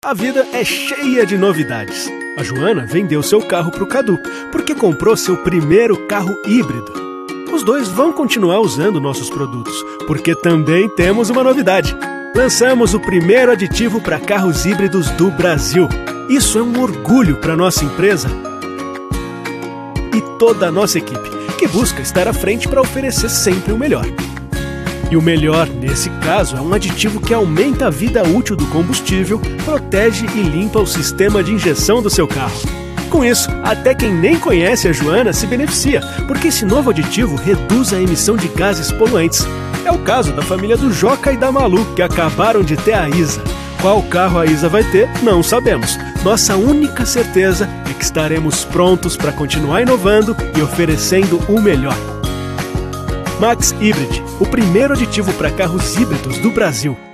A vida é cheia de novidades. A Joana vendeu seu carro para o Cadu, porque comprou seu primeiro carro híbrido. Os dois vão continuar usando nossos produtos, porque também temos uma novidade. Lançamos o primeiro aditivo para carros híbridos do Brasil. Isso é um orgulho para nossa empresa e toda a nossa equipe, que busca estar à frente para oferecer sempre o melhor. E o melhor, nesse caso, é um aditivo que aumenta a vida útil do combustível, protege e limpa o sistema de injeção do seu carro. Com isso, até quem nem conhece a Joana se beneficia, porque esse novo aditivo reduz a emissão de gases poluentes. É o caso da família do Joca e da Malu, que acabaram de ter a Isa. Qual carro a Isa vai ter, não sabemos. Nossa única certeza é que estaremos prontos para continuar inovando e oferecendo o melhor. Max Hybrid, o primeiro aditivo para carros híbridos do Brasil.